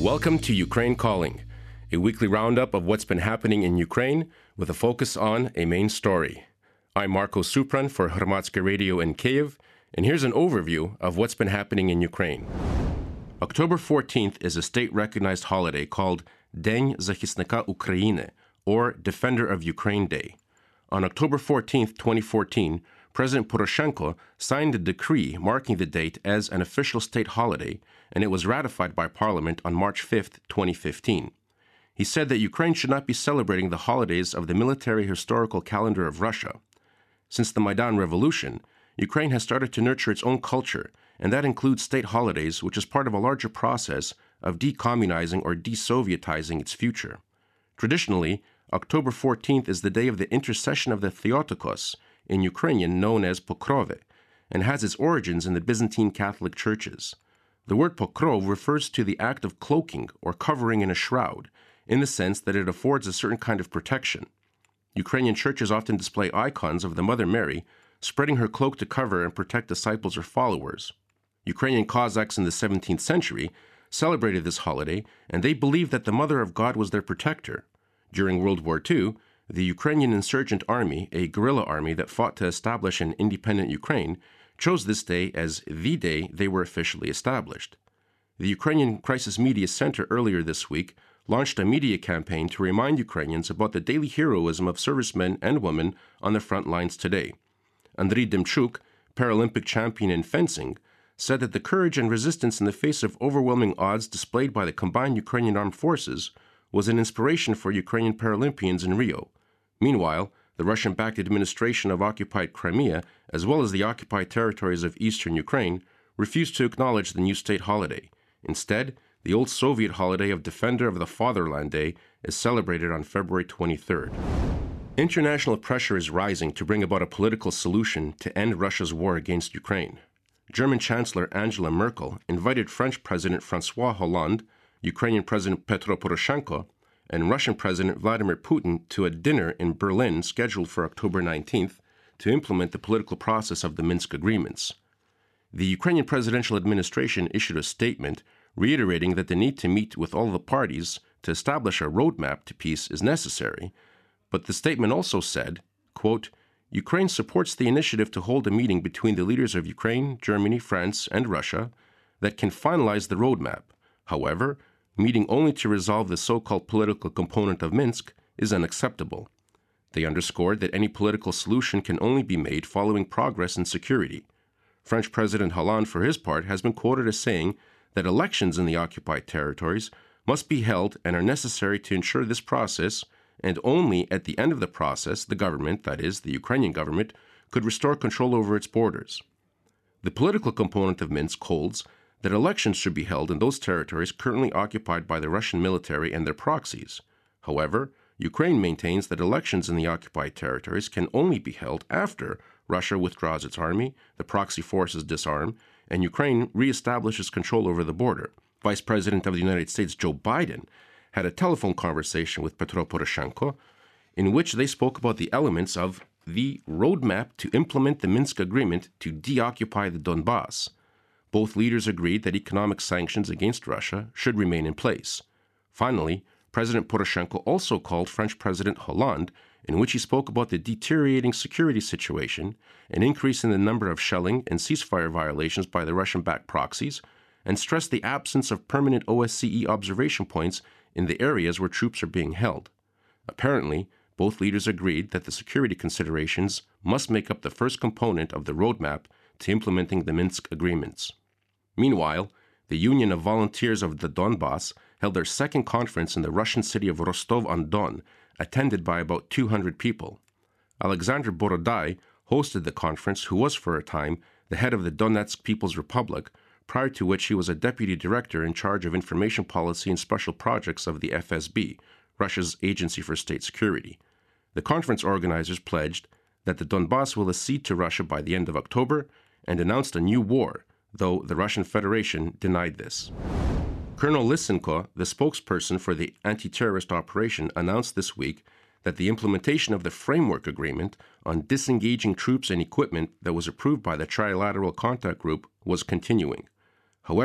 Welcome to Ukraine Calling, a weekly roundup of what's been happening in Ukraine with a focus on a main story. I'm Marco Supran for Hromadske Radio in Kyiv, and here's an overview of what's been happening in Ukraine. October 14th is a state-recognized holiday called День захисника України, or Defender of Ukraine Day. On October 14th, 2014, President Poroshenko signed a decree marking the date as an official state holiday, and it was ratified by Parliament on March 5th, 2015. He said that Ukraine should not be celebrating the holidays of the military historical calendar of Russia. Since the Maidan Revolution, Ukraine has started to nurture its own culture, and that includes state holidays, which is part of a larger process of decommunizing or desovietizing its future. Traditionally, October 14th is the day of the intercession of the Theotokos, in Ukrainian known as Pokrove, and has its origins in the Byzantine Catholic churches. The word pokrov refers to the act of cloaking or covering in a shroud, in the sense that it affords a certain kind of protection. Ukrainian churches often display icons of the Mother Mary, spreading her cloak to cover and protect disciples or followers. Ukrainian Cossacks in the 17th century celebrated this holiday, and they believed that the Mother of God was their protector. During World War II, the Ukrainian Insurgent Army, a guerrilla army that fought to establish an independent Ukraine, chose this day as the day they were officially established. The Ukrainian Crisis Media Center earlier this week launched a media campaign to remind Ukrainians about the daily heroism of servicemen and women on the front lines today. Andriy Demchuk, Paralympic champion in fencing, said that the courage and resistance in the face of overwhelming odds displayed by the combined Ukrainian armed forces was an inspiration for Ukrainian Paralympians in Rio. Meanwhile, the Russian-backed administration of occupied Crimea, as well as the occupied territories of eastern Ukraine, refused to acknowledge the new state holiday. Instead, the old Soviet holiday of Defender of the Fatherland Day is celebrated on February 23rd. International pressure is rising to bring about a political solution to end Russia's war against Ukraine. German Chancellor Angela Merkel invited French President François Hollande, Ukrainian President Petro Poroshenko, and Russian President Vladimir Putin to a dinner in Berlin scheduled for October 19th to implement the political process of the Minsk agreements. The Ukrainian presidential administration issued a statement reiterating that the need to meet with all the parties to establish a roadmap to peace is necessary, but the statement also said, quote, Ukraine supports the initiative to hold a meeting between the leaders of Ukraine, Germany, France, and Russia that can finalize the roadmap. However, meeting only to resolve the so-called political component of Minsk is unacceptable. They underscored that any political solution can only be made following progress in security. French President Hollande, for his part, has been quoted as saying that elections in the occupied territories must be held and are necessary to ensure this process, and only at the end of the process the government, that is, the Ukrainian government, could restore control over its borders. The political component of Minsk holds that elections should be held in those territories currently occupied by the Russian military and their proxies. However, Ukraine maintains that elections in the occupied territories can only be held after Russia withdraws its army, the proxy forces disarm, and Ukraine reestablishes control over the border. Vice President of the United States Joe Biden had a telephone conversation with Petro Poroshenko in which they spoke about the elements of the roadmap to implement the Minsk agreement to deoccupy the Donbass. Both leaders agreed that economic sanctions against Russia should remain in place. Finally, President Poroshenko also called French President Hollande, in which he spoke about the deteriorating security situation, an increase in the number of shelling and ceasefire violations by the Russian-backed proxies, and stressed the absence of permanent OSCE observation points in the areas where troops are being held. Apparently, both leaders agreed that the security considerations must make up the first component of the roadmap to implementing the Minsk agreements. Meanwhile, the Union of Volunteers of the Donbass held their second conference in the Russian city of Rostov-on-Don, attended by about 200 people. Alexander Borodai hosted the conference, who was for a time the head of the Donetsk People's Republic, prior to which he was a deputy director in charge of information policy and special projects of the FSB, Russia's Agency for State Security. The conference organizers pledged that the Donbass will accede to Russia by the end of October and announced a new war, though the Russian Federation denied this. Colonel Lysenko, the spokesperson for the anti-terrorist operation, announced this week that the implementation of the framework agreement on disengaging troops and equipment that was approved by the Trilateral Contact Group was continuing. However,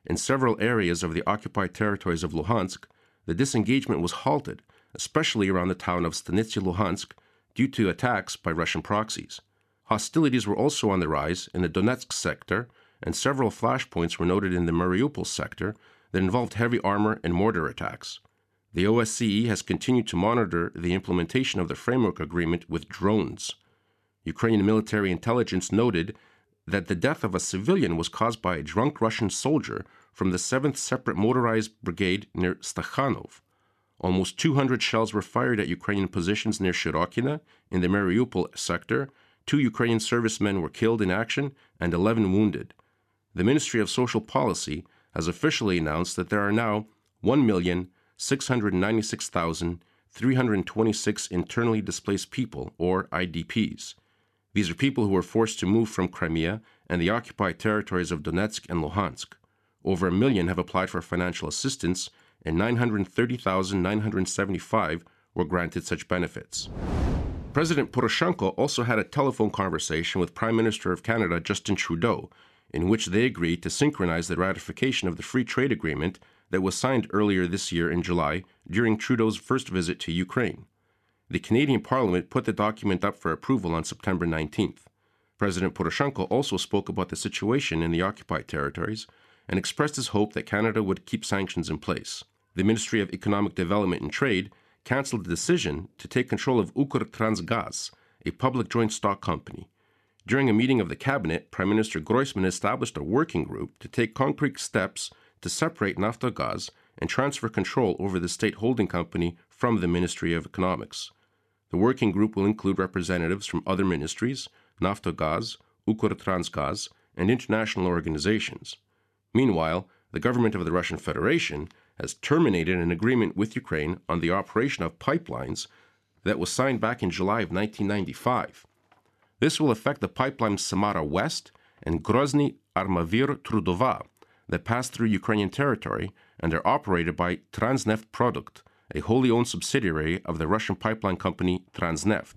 in several areas of the occupied territories of Luhansk, the disengagement was halted, especially around the town of Stanitsa Luhansk, due to attacks by Russian proxies. Hostilities were also on the rise in the Donetsk sector, and several flashpoints were noted in the Mariupol sector that involved heavy armor and mortar attacks. The OSCE has continued to monitor the implementation of the framework agreement with drones. Ukrainian military intelligence noted that the death of a civilian was caused by a drunk Russian soldier from the 7th Separate Motorized Brigade near Stakhanov. Almost 200 shells were fired at Ukrainian positions near Shirokina in the Mariupol sector. 2 Ukrainian servicemen were killed in action and 11 wounded. The Ministry of Social Policy has officially announced that there are now 1,696,326 internally displaced people, or IDPs. These are people who were forced to move from Crimea and the occupied territories of Donetsk and Luhansk. Over 1 million have applied for financial assistance, and 930,975 were granted such benefits. President Poroshenko also had a telephone conversation with Prime Minister of Canada Justin Trudeau, in which they agreed to synchronize the ratification of the free trade agreement that was signed earlier this year in July during Trudeau's first visit to Ukraine. The Canadian Parliament put the document up for approval on September 19th. President Poroshenko also spoke about the situation in the occupied territories and expressed his hope that Canada would keep sanctions in place. The Ministry of Economic Development and Trade cancelled the decision to take control of Ukrtransgaz, a public joint stock company. During a meeting of the cabinet, Prime Minister Groysman established a working group to take concrete steps to separate Naftogaz and transfer control over the state holding company from the Ministry of Economics. The working group will include representatives from other ministries, Naftogaz, Ukrtransgaz, and international organizations. Meanwhile, the government of the Russian Federation has terminated an agreement with Ukraine on the operation of pipelines that was signed back in July of 1995. This will affect the pipelines Samara West and Grozny Armavir Trudova that pass through Ukrainian territory and are operated by Transneft Produkt, a wholly owned subsidiary of the Russian pipeline company Transneft.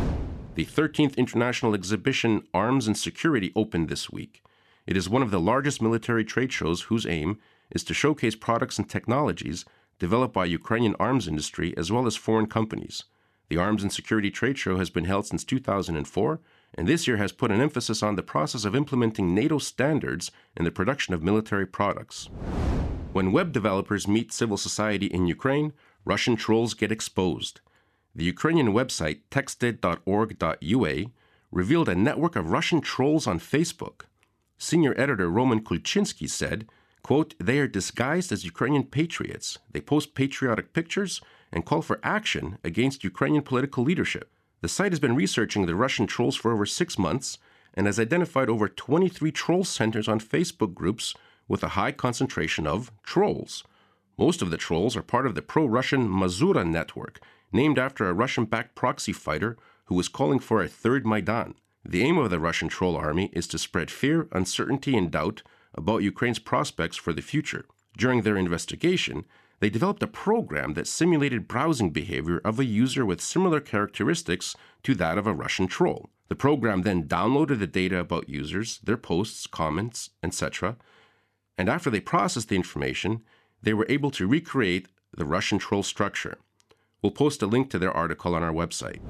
The 13th International Exhibition Arms and Security opened this week. It is one of the largest military trade shows whose aim is to showcase products and technologies developed by Ukrainian arms industry as well as foreign companies. The Arms and Security Trade Show has been held since 2004, and this year has put an emphasis on the process of implementing NATO standards in the production of military products. When web developers meet civil society in Ukraine, Russian trolls get exposed. The Ukrainian website texted.org.ua revealed a network of Russian trolls on Facebook. Senior editor Roman Kulchinsky said, quote, "They are disguised as Ukrainian patriots. They post patriotic pictures and call for action against Ukrainian political leadership." The site has been researching the Russian trolls for over 6 months and has identified over 23 troll centers on Facebook groups with a high concentration of trolls. Most of the trolls are part of the pro-Russian Mazura network, named after a Russian-backed proxy fighter who was calling for a third Maidan. The aim of the Russian troll army is to spread fear, uncertainty, and doubt about Ukraine's prospects for the future. During their investigation, they developed a program that simulated browsing behavior of a user with similar characteristics to that of a Russian troll. The program then downloaded the data about users, their posts, comments, etc., and after they processed the information, they were able to recreate the Russian troll structure. We'll post a link to their article on our website.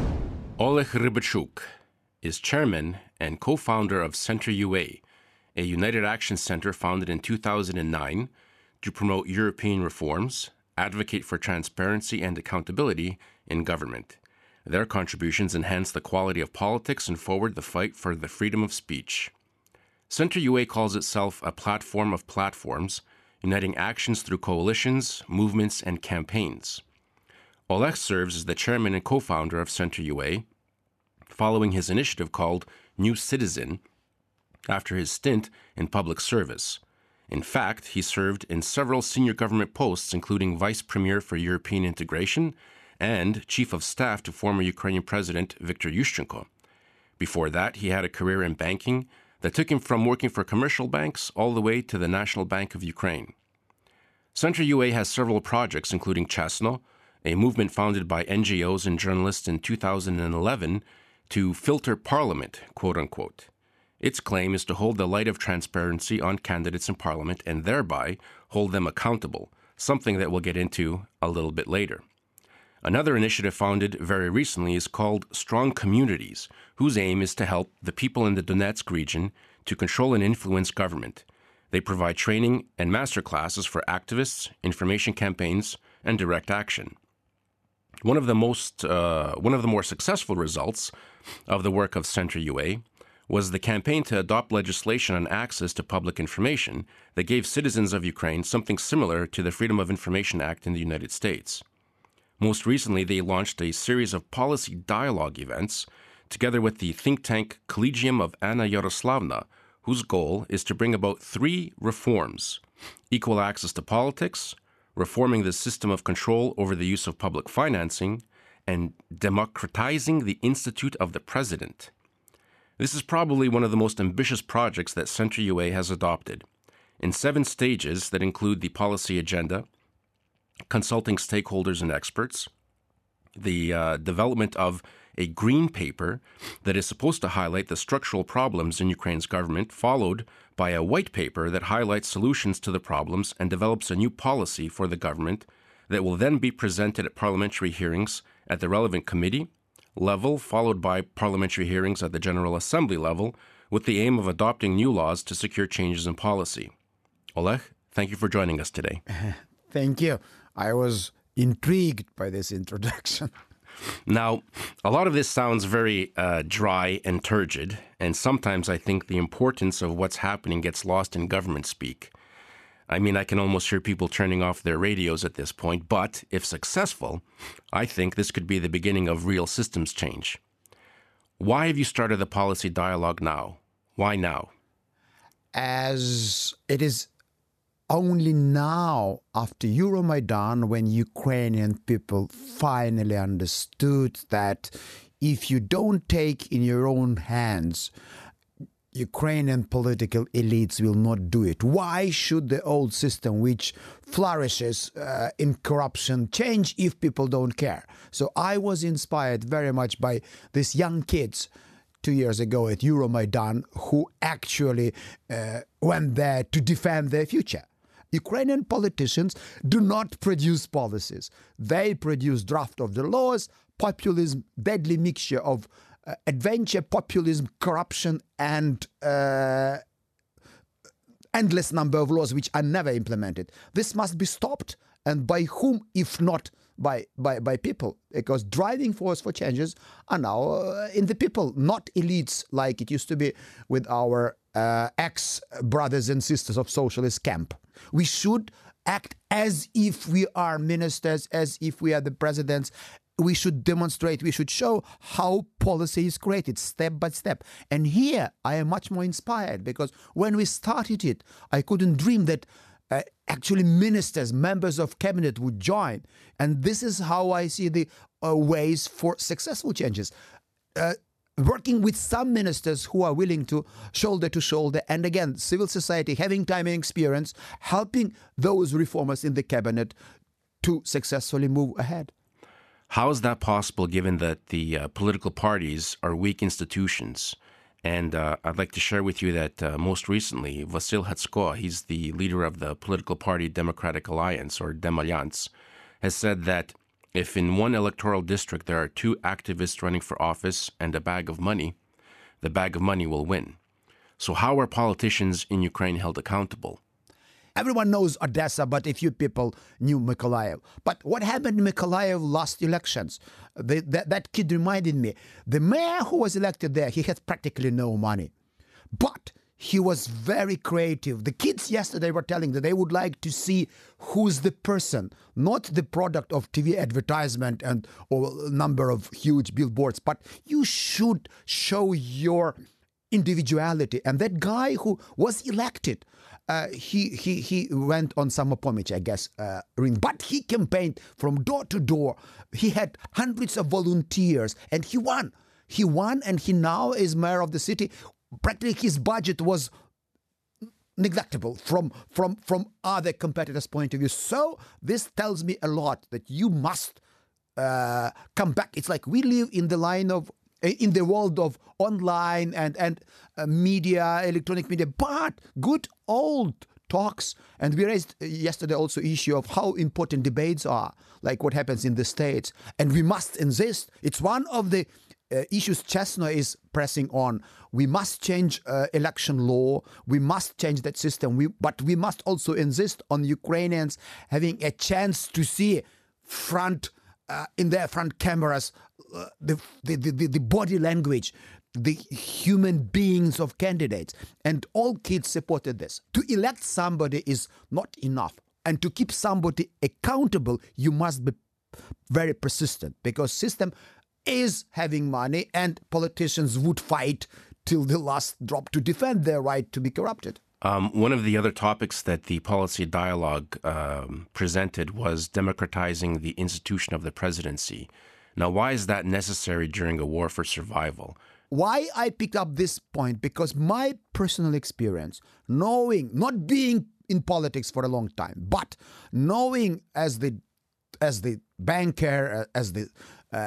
Oleg Rybachuk is chairman and co-founder of Center UA, a United Action Center founded in 2009 to promote European reforms, advocate for transparency and accountability in government. Their contributions enhance the quality of politics and forward the fight for the freedom of speech. Center UA calls itself a platform of platforms, uniting actions through coalitions, movements, and campaigns. Oleg serves as the chairman and co-founder of Center UA, following his initiative called New Citizen after his stint in public service. In fact, he served in several senior government posts, including Vice Premier for European Integration and Chief of Staff to former Ukrainian President Viktor Yushchenko. Before that, he had a career in banking that took him from working for commercial banks all the way to the National Bank of Ukraine. Center UA has several projects, including Chesno, a movement founded by NGOs and journalists in 2011 to filter parliament, quote-unquote. Its claim is to hold the light of transparency on candidates in parliament and thereby hold them accountable, something that we'll get into a little bit later. Another initiative founded very recently is called Strong Communities, whose aim is to help the people in the Donetsk region to control and influence government. They provide training and master classes for activists, information campaigns, and direct action. One of the more successful results of the work of Center UA was the campaign to adopt legislation on access to public information that gave citizens of Ukraine something similar to the Freedom of Information Act in the United States. Most recently, they launched a series of policy dialogue events together with the think tank Collegium of Anna Yaroslavna, whose goal is to bring about 3 reforms: equal access to politics, reforming the system of control over the use of public financing, and democratizing the Institute of the President. This is probably one of the most ambitious projects that Center UA has adopted. In 7 stages that include the policy agenda, consulting stakeholders and experts, the development of a green paper that is supposed to highlight the structural problems in Ukraine's government, followed by a white paper that highlights solutions to the problems and develops a new policy for the government that will then be presented at parliamentary hearings at the relevant committee level, followed by parliamentary hearings at the General Assembly level, with the aim of adopting new laws to secure changes in policy. Oleg, thank you for joining us today. Thank you. I was intrigued by this introduction. Now, a lot of this sounds very dry and turgid, and sometimes I think the importance of what's happening gets lost in government speak. I mean, I can almost hear people turning off their radios at this point, but if successful, I think this could be the beginning of real systems change. Why have you started the policy dialogue now? Why now? As it is only now, after Euromaidan, when Ukrainian people finally understood that if you don't take in your own hands, Ukrainian political elites will not do it. Why should the old system, which flourishes in corruption, change if people don't care? So I was inspired very much by these young kids 2 years ago at Euromaidan who actually went there to defend their future. Ukrainian politicians do not produce policies. They produce draft of the laws, populism, deadly mixture of adventure, populism, corruption, and endless number of laws which are never implemented. This must be stopped, and by whom, if not by people? Because driving force for changes are now in the people, not elites like it used to be with our ex-brothers and sisters of socialist camp. We should act as if we are ministers, as if we are the presidents. We should demonstrate, we should show how policy is created step by step. And here I am much more inspired because when we started it, I couldn't dream that actually ministers, members of cabinet would join. And this is how I see the ways for successful changes. Working with some ministers who are willing to shoulder, and again, civil society having time and experience, helping those reformers in the cabinet to successfully move ahead. How is that possible given that the political parties are weak institutions? And I'd like to share with you that most recently, Vasyl Hetsko, he's the leader of the political party Democratic Alliance, or Demalliance, has said that if in one electoral district there are 2 activists running for office and a bag of money, the bag of money will win. So how are politicians in Ukraine held accountable? Everyone knows Odessa, but a few people knew Mykolaiv. But what happened in Mykolaiv last elections? That kid reminded me. The mayor who was elected there, he had practically no money. But he was very creative. The kids yesterday were telling that they would like to see who's the person, not the product of TV advertisement and or number of huge billboards, but you should show your individuality. And that guy who was elected, he went on Samopomich, I guess, ring, but he campaigned from door to door. He had hundreds of volunteers, and he won. He won, and he now is mayor of the city. Practically, his budget was neglectable from other competitors' point of view. So this tells me a lot that you must come back. It's like we live in the line of in the world of online and media, electronic media, but good old talks. And we raised yesterday also issue of how important debates are, like what happens in the States. And we must insist. It's one of the issues Chesno is pressing on. We must change election law. We must change that system. But we must also insist on Ukrainians having a chance to see in their front cameras the body language, the human beings of candidates. And all kids supported this. To elect somebody is not enough. And to keep somebody accountable, you must be very persistent, because system is having money and politicians would fight till the last drop to defend their right to be corrupted. One of the other topics that the policy dialogue presented was democratizing the institution of the presidency. Now, why is that necessary during a war for survival? Why I picked up this point? Because my personal experience, knowing, not being in politics for a long time, but knowing as the banker, as the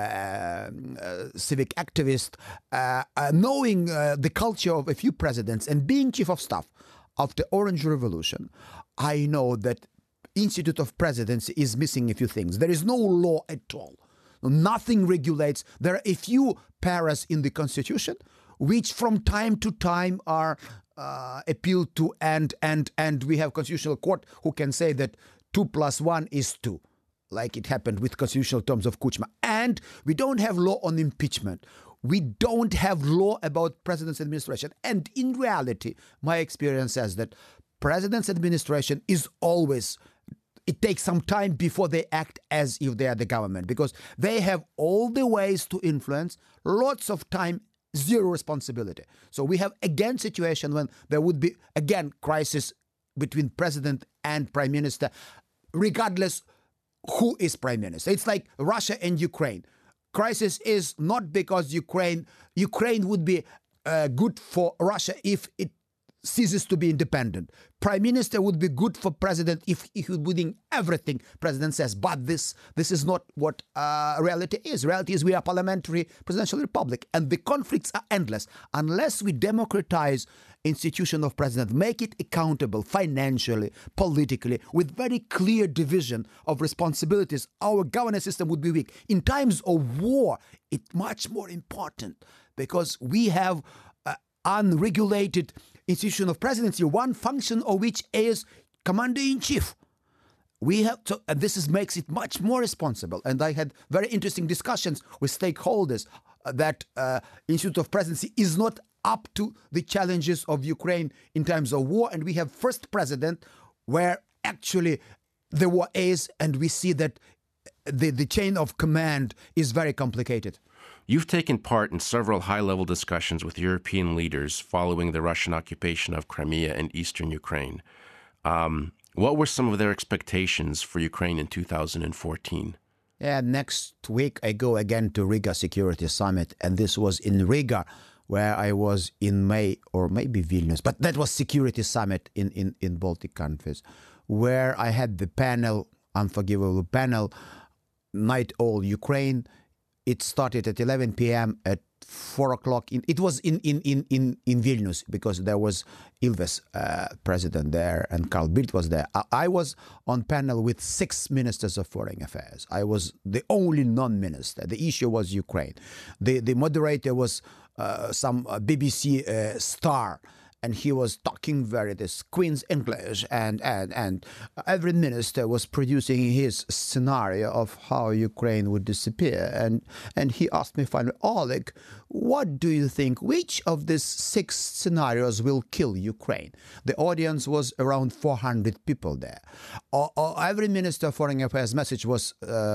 civic activist, knowing the culture of a few presidents and being chief of staff after Orange Revolution, I know that Institute of Presidency is missing a few things. There is no law at all. Nothing regulates. There are a few paras in the Constitution which from time to time are appealed to, and we have Constitutional Court who can say that 2 + 1 is 2. Like it happened with constitutional terms of Kuchma. And we don't have law on impeachment. We don't have law about president's administration. And in reality, my experience says that president's administration is always, it takes some time before they act as if they are the government, because they have all the ways to influence, lots of time, zero responsibility. So we have again situation when there would be again crisis between president and prime minister, regardless who is prime minister. It's like Russia and Ukraine. Crisis is not because Ukraine would be good for Russia if it ceases to be independent. Prime minister would be good for president if he would be doing everything president says. But this is not what reality is. Reality is we are parliamentary presidential republic, and the conflicts are endless unless we democratize institution of president, make it accountable financially, politically, with very clear division of responsibilities. Our governance system would be weak. In times of war, it's much more important because we have unregulated institution of presidency, one function of which is commander-in-chief. We have to, and makes it much more responsible. And I had very interesting discussions with stakeholders that Institute of Presidency is not up to the challenges of Ukraine in times of war. And we have first president where actually the war is, and we see that the chain of command is very complicated. You've taken part in several high-level discussions with European leaders following the Russian occupation of Crimea and eastern Ukraine. What were some of their expectations for Ukraine in 2014? Yeah, next week I go again to Riga Security Summit, and this was in Riga, where I was in May, or maybe Vilnius, but that was Security Summit in Baltic countries, where I had the panel, Unforgivable Panel, Night All Ukraine. It started at 11 p.m. At 4 o'clock. It was in Vilnius, because there was Ilves president there and Carl Bildt was there. I was on panel with 6 ministers of foreign affairs. I was the only non-minister. The issue was Ukraine. The moderator was some BBC star, and he was talking this Queen's English, and every minister was producing his scenario of how Ukraine would disappear. And he asked me finally, Oleg, what do you think? Which of these 6 scenarios will kill Ukraine? The audience was around 400 people there. Every minister of foreign affairs message was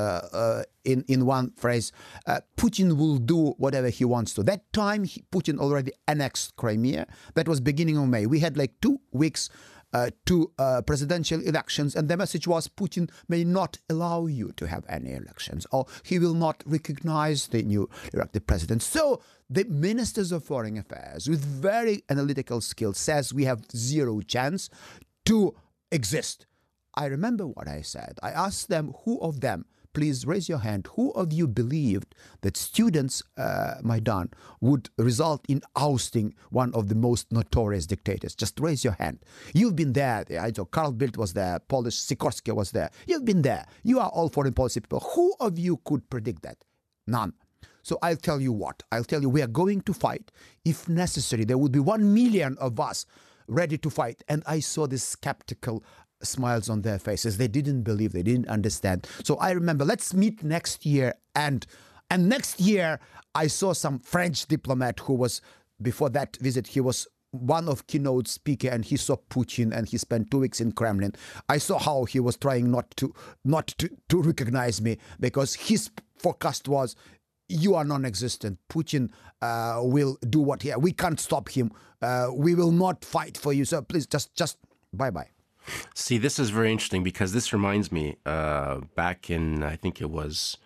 in one phrase, Putin will do whatever he wants to. That time, Putin already annexed Crimea. That was beginning of May. We had like 2 weeks to presidential elections, and the message was Putin may not allow you to have any elections, or he will not recognize the new elected president. So the ministers of foreign affairs with very analytical skills says we have zero chance to exist. I remember what I said. I asked them who of them please raise your hand. Who of you believed that students' Maidan would result in ousting one of the most notorious dictators? Just raise your hand. You've been there. I know Carl Bildt was there. Polish Sikorski was there. You've been there. You are all foreign policy people. Who of you could predict that? None. So I'll tell you what. I'll tell you we are going to fight. If necessary, there will be 1 million of us ready to fight. And I saw this skeptical smiles on their faces. They didn't believe, they didn't understand. So I remember, let's meet next year. And next year, I saw some French diplomat who was, before that visit, he was one of keynote speaker, and he saw Putin, and he spent 2 weeks in Kremlin. I saw how he was trying not to recognize me, because his forecast was, you are non-existent. Putin will do what he... We can't stop him. We will not fight for you. So please, just bye-bye. See, this is very interesting, because this reminds me back in, I think it was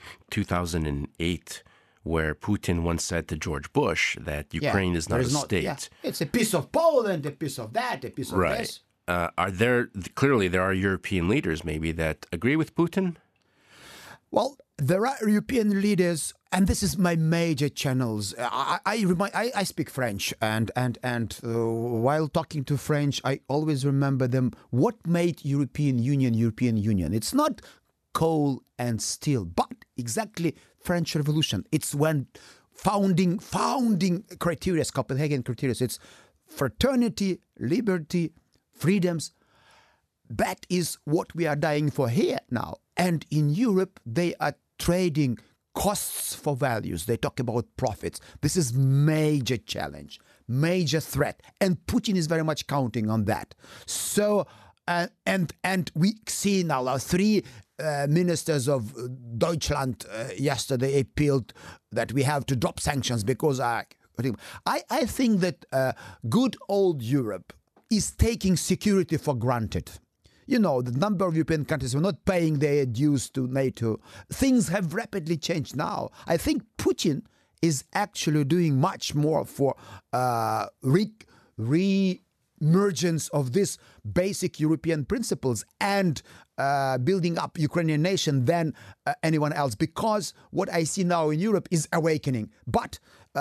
2008, where Putin once said to George Bush that Ukraine is not a state. Yeah. It's a piece of Poland, a piece of that, a piece of this. Clearly there are European leaders maybe that agree with Putin? Well, there are European leaders, and this is my major channels. I speak French, and while talking to French, I always remember them. What made European Union? It's not coal and steel, but exactly French Revolution. It's when founding criteria, Copenhagen criteria. It's fraternity, liberty, freedoms. That is what we are dying for here now. And in Europe, they are trading costs for values. They talk about profits. This is major challenge, major threat. And Putin is very much counting on that. So, and we see now our 3 ministers of Deutschland yesterday appealed that we have to drop sanctions because I think that good old Europe is taking security for granted. You know, the number of European countries were not paying their dues to NATO. Things have rapidly changed now. I think Putin is actually doing much more for re-emergence of these basic European principles and building up Ukrainian nation than anyone else. Because what I see now in Europe is awakening. But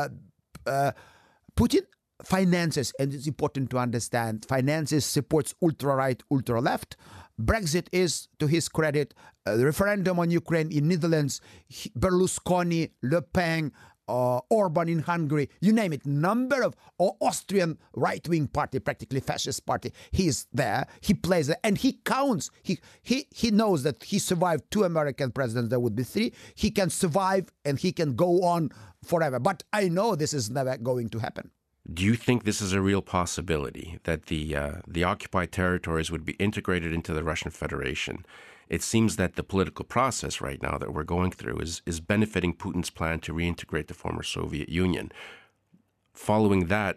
Putin finances, and it's important to understand, finances, supports ultra-right, ultra-left. Brexit is, to his credit, the referendum on Ukraine in Netherlands, Berlusconi, Le Pen, Orban in Hungary, you name it, number of Austrian right-wing party, practically fascist party, he's there, he plays there, and he counts. He knows that he survived 2 American presidents, there would be 3. He can survive and he can go on forever. But I know this is never going to happen. Do you think this is a real possibility, that the occupied territories would be integrated into the Russian Federation? It seems that the political process right now that we're going through is benefiting Putin's plan to reintegrate the former Soviet Union. Following that,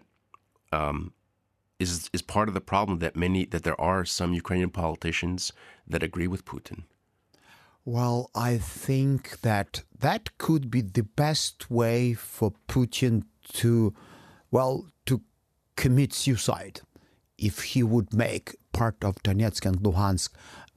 is part of the problem that there are some Ukrainian politicians that agree with Putin? Well, I think that could be the best way for Putin to commit suicide if he would make part of Donetsk and Luhansk.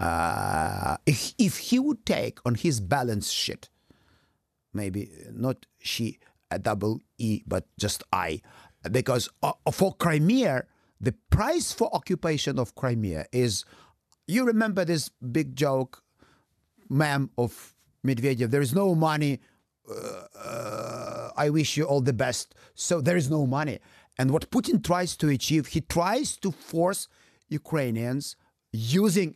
If he would take on his balance sheet, maybe not she, a double E, but just I, because for Crimea, the price for occupation of Crimea is, you remember this big joke, ma'am, of Medvedev, there is no money, I wish you all the best. So there is no money. And what Putin tries to achieve, he tries to force Ukrainians using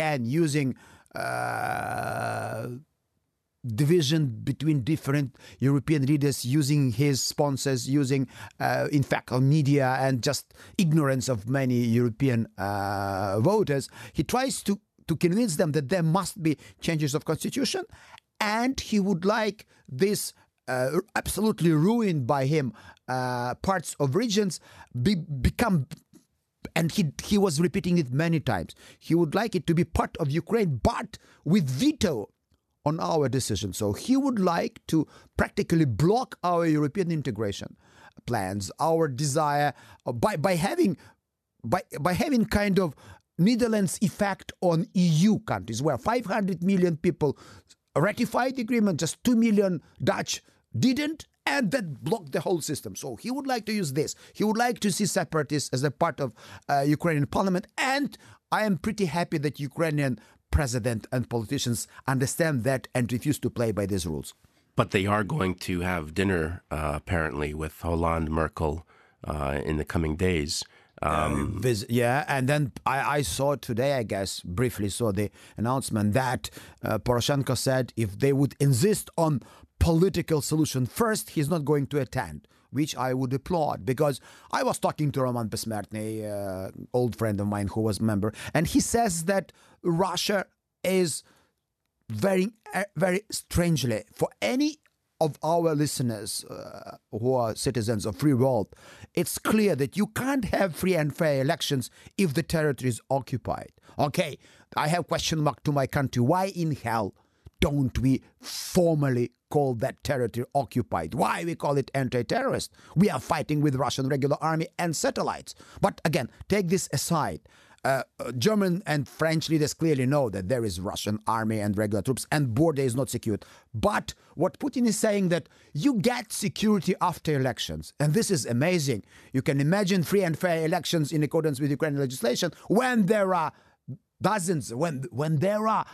division between different European leaders, using his sponsors, using, in fact, media and just ignorance of many European voters. He tries to convince them that there must be changes of constitution, and he would like this absolutely ruined by him parts of regions become, and he was repeating it many times, he would like it to be part of Ukraine, but with veto on our decision. So he would like to practically block our European integration plans, our desire by having kind of Netherlands effect on EU countries, where 500 million people ratified the agreement, just 2 million Dutch didn't, and that blocked the whole system. So he would like to use this. He would like to see separatists as a part of Ukrainian parliament. And I am pretty happy that Ukrainian president and politicians understand that and refuse to play by these rules. But they are going to have dinner, apparently, with Hollande, Merkel in the coming days. And then I saw today, I guess, briefly saw the announcement that Poroshenko said if they would insist on political solution first, he's not going to attend, which I would applaud, because I was talking to Roman Besmertny, old friend of mine who was a member, and he says that Russia is very, very strangely, for any of our listeners who are citizens of free world, it's clear that you can't have free and fair elections if the territory is occupied. Okay, I have question mark to my country. Why in hell don't we formally call that territory occupied? Why we call it anti-terrorist? We are fighting with Russian regular army and satellites. But again, take this aside. German and French leaders clearly know that there is Russian army and regular troops and border is not secured. But what Putin is saying that you get security after elections. And this is amazing. You can imagine free and fair elections in accordance with Ukrainian legislation when there are dozens, when there are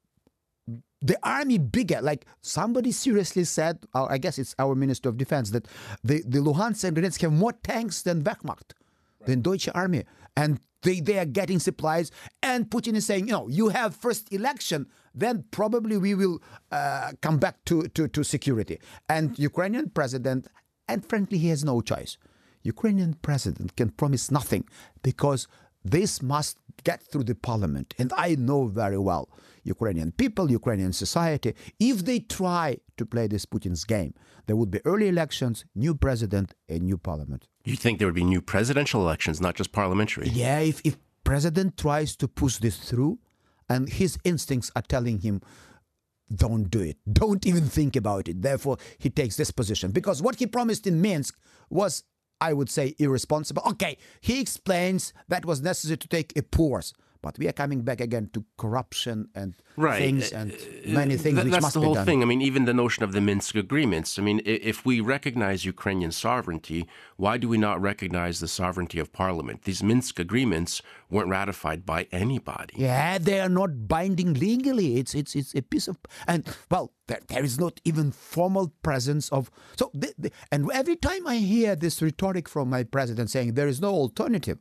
the army bigger. Like somebody seriously said, I guess it's our Minister of Defense, that the Luhansk and Donetsk have more tanks than Wehrmacht, than Deutsche Army. And they are getting supplies, and Putin is saying, you have first election, then probably we will come back to security. And Ukrainian president, and frankly, he has no choice. Ukrainian president can promise nothing because this must get through the parliament. And I know very well Ukrainian people, Ukrainian society, if they try to play this Putin's game, there would be early elections, new president, and new parliament. You think there would be new presidential elections, not just parliamentary? Yeah, if president tries to push this through, and his instincts are telling him, don't do it. Don't even think about it. Therefore, he takes this position. Because what he promised in Minsk was, I would say, irresponsible. Okay, he explains that was necessary to take a pause. But we are coming back again to corruption and things and many things which must be done. That's the whole thing. I mean, even the notion of the Minsk agreements. I mean, if we recognize Ukrainian sovereignty, why do we not recognize the sovereignty of parliament? These Minsk agreements weren't ratified by anybody. Yeah, they are not binding legally. It's a piece of... And, well, there is not even formal presence of... So, and every time I hear this rhetoric from my president saying there is no alternative,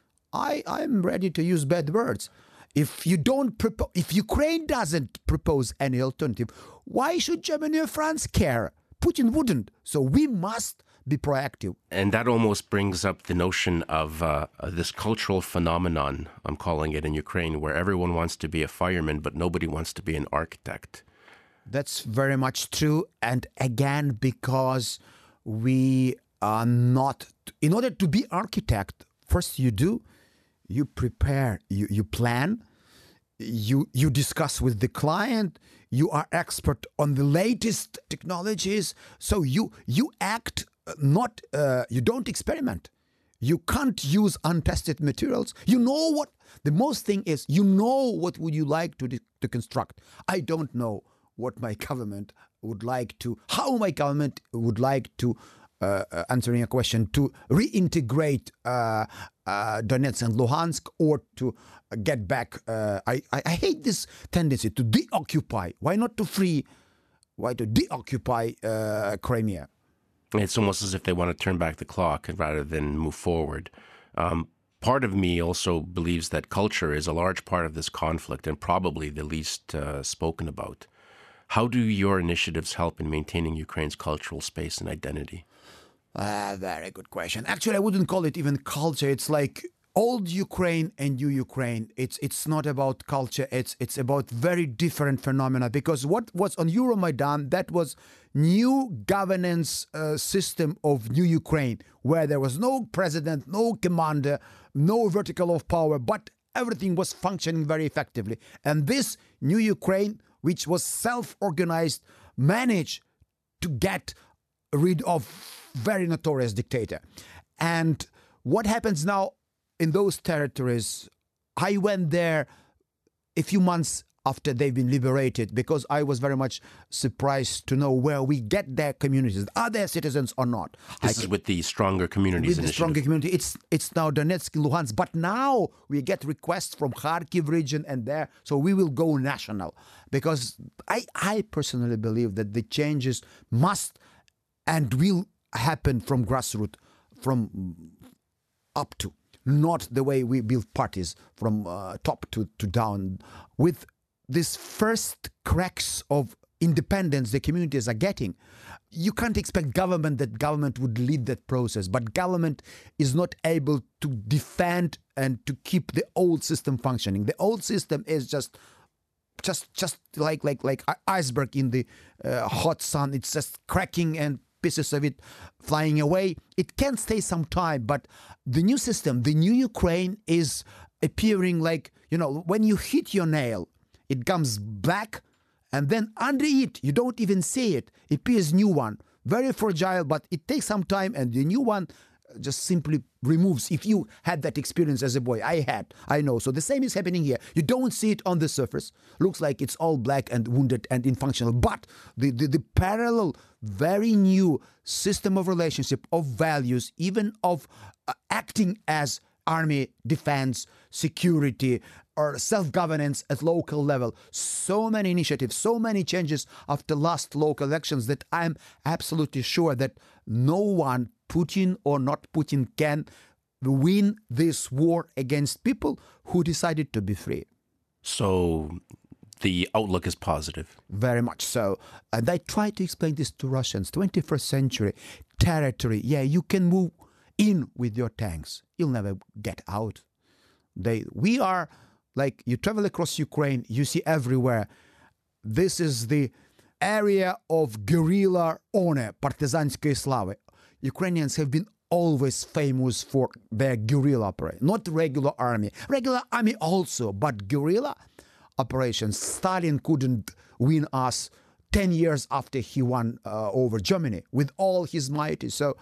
I'm ready to use bad words. If Ukraine doesn't propose any alternative, why should Germany or France care? Putin wouldn't. So we must be proactive. And that almost brings up the notion of this cultural phenomenon, I'm calling it, in Ukraine, where everyone wants to be a fireman, but nobody wants to be an architect. That's very much true. And again, because we are not... In order to be architect, first you prepare, you plan, you discuss with the client, you are expert on the latest technologies, so you act, not, you don't experiment. You can't use untested materials. You know what, the most thing is, you know what would you like to construct. I don't know what my government would like to, how my government would like to, answering a question, to reintegrate Donetsk and Luhansk, or to get back. I hate this tendency to deoccupy. Why not to free? Why to deoccupy Crimea? It's almost as if they want to turn back the clock rather than move forward. Part of me also believes that culture is a large part of this conflict and probably the least spoken about. How do your initiatives help in maintaining Ukraine's cultural space and identity? Very good question. Actually, I wouldn't call it even culture. It's like old Ukraine and new Ukraine. It's not about culture. It's about very different phenomena. Because what was on Euromaidan, that was new governance system of new Ukraine, where there was no president, no commander, no vertical of power, but everything was functioning very effectively. And this new Ukraine, which was self-organized, managed to get rid of very notorious dictator. And what happens now in those territories, I went there a few months after they've been liberated, because I was very much surprised to know where we get their communities. Are they citizens or not? This is with the Stronger Communities With the Initiative. Stronger Community. It's now Donetsk, Luhansk, but now we get requests from Kharkiv region and there, so we will go national. Because I personally believe that the changes must and will happen from grassroots, from up to, not the way we build parties from top to down. With these first cracks of independence the communities are getting, you can't expect that government would lead that process, but government is not able to defend and to keep the old system functioning. The old system is just like iceberg in the hot sun. It's just cracking and pieces of it flying away. It can stay some time, but the new system, the new Ukraine, is appearing like, when you hit your nail, it comes black, and then under it, you don't even see it, appears new one. Very fragile, but it takes some time, and the new one just simply removes. If you had that experience as a boy, I know. So the same is happening here. You don't see it on the surface. Looks like it's all black and wounded and infunctional. But the parallel, very new system of relationship, of values, even of acting as army, defense, security, or self-governance at local level. So many initiatives, so many changes after last local elections that I'm absolutely sure that no one, Putin or not Putin, can win this war against people who decided to be free. So the outlook is positive. Very much so. And I try to explain this to Russians. 21st century territory. Yeah, you can move in with your tanks. You'll never get out. We are like, you travel across Ukraine, you see everywhere. This is the area of guerrilla honor, партизанской славы. Ukrainians have been always famous for their guerrilla operation, not regular army. Regular army also, but guerrilla operations. Stalin couldn't win us 10 years after he won over Germany with all his might. So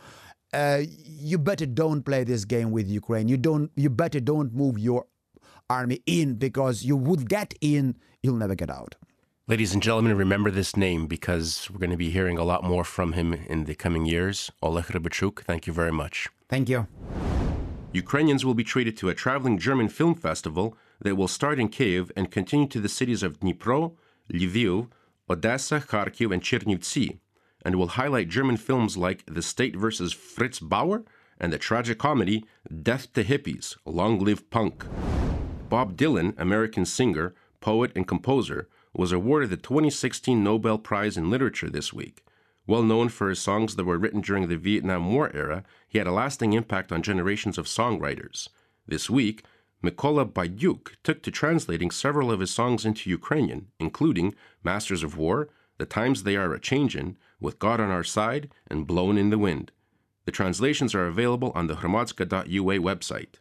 you better don't play this game with Ukraine. You better don't move your army in, because you would get in, you'll never get out. Ladies and gentlemen, remember this name, because we're going to be hearing a lot more from him in the coming years. Oleg Rybachuk, thank you very much. Thank you. Ukrainians will be treated to a traveling German film festival that will start in Kyiv and continue to the cities of Dnipro, Lviv, Odessa, Kharkiv, and Chernivtsi, and will highlight German films like The State vs. Fritz Bauer and the tragic comedy Death to Hippies, Long Live Punk. Bob Dylan, American singer, poet, and composer, was awarded the 2016 Nobel Prize in Literature this week. Well known for his songs that were written during the Vietnam War era, he had a lasting impact on generations of songwriters. This week, Mykola Baidyuk took to translating several of his songs into Ukrainian, including Masters of War, The Times They Are a-Changin', With God on Our Side, and Blown in the Wind. The translations are available on the Hromadska.ua website.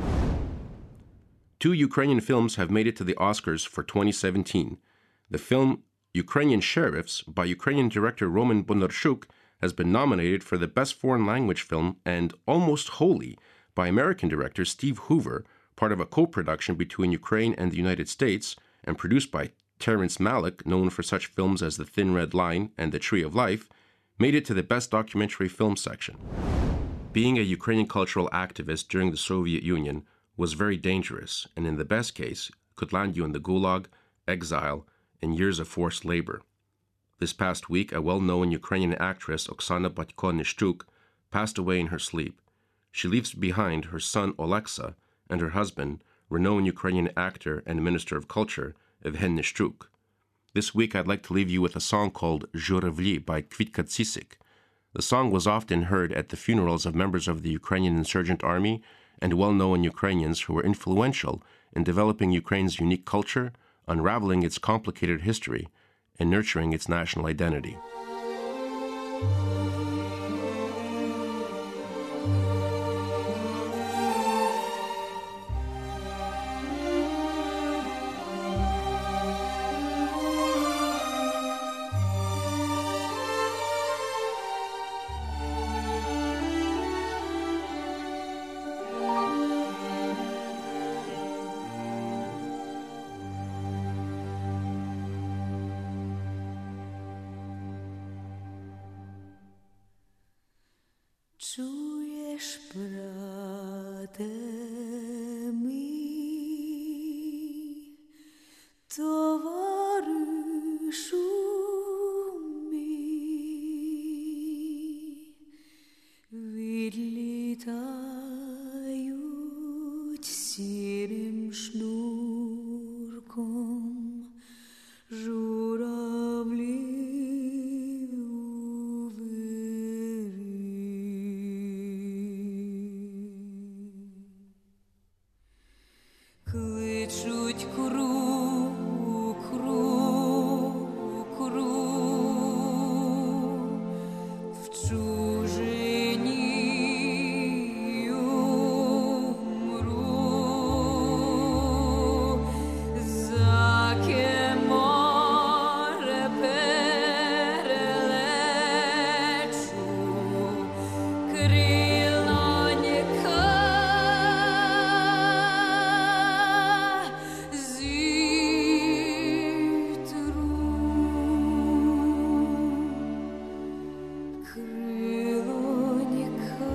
2 Ukrainian films have made it to the Oscars for 2017. The film Ukrainian Sheriffs by Ukrainian director Roman Bondarchuk has been nominated for the Best Foreign Language Film, and Almost Holy by American director Steve Hoover, part of a co-production between Ukraine and the United States, and produced by Terrence Malick, known for such films as The Thin Red Line and The Tree of Life, made it to the Best Documentary Film section. Being a Ukrainian cultural activist during the Soviet Union was very dangerous, and in the best case, could land you in the Gulag, exile, and years of forced labor. This past week, a well-known Ukrainian actress, Oksana Batko-Nishchuk, passed away in her sleep. She leaves behind her son Oleksa and her husband, renowned Ukrainian actor and Minister of Culture, Evhen Nishchuk. This week, I'd like to leave you with a song called Zhuravli by Kvitka Tsisik. The song was often heard at the funerals of members of the Ukrainian insurgent army and well-known Ukrainians who were influential in developing Ukraine's unique culture, unraveling its complicated history, and nurturing its national identity. Чуєш, брате мій, товаришу мій, відлітають сірим шнурком журавлі у вирі. Кличуть кру, кру, кру, в чужині умру, заке море перелечу, крилонька зітру, крилонька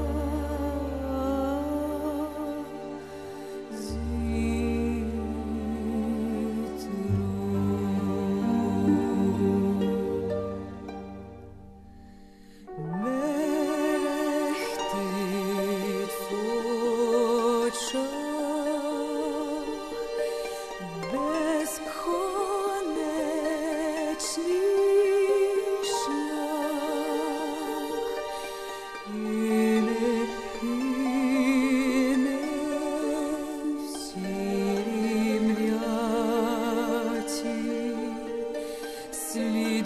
мерехтить в очах безконечний шлях, і не в сірій мряці слід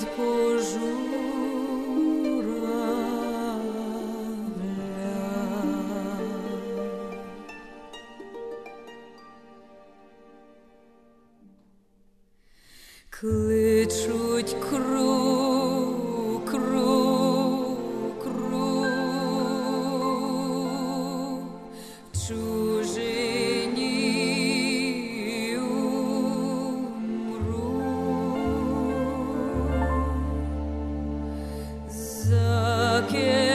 кличуть кру, кру, кру, в чужині умру, заке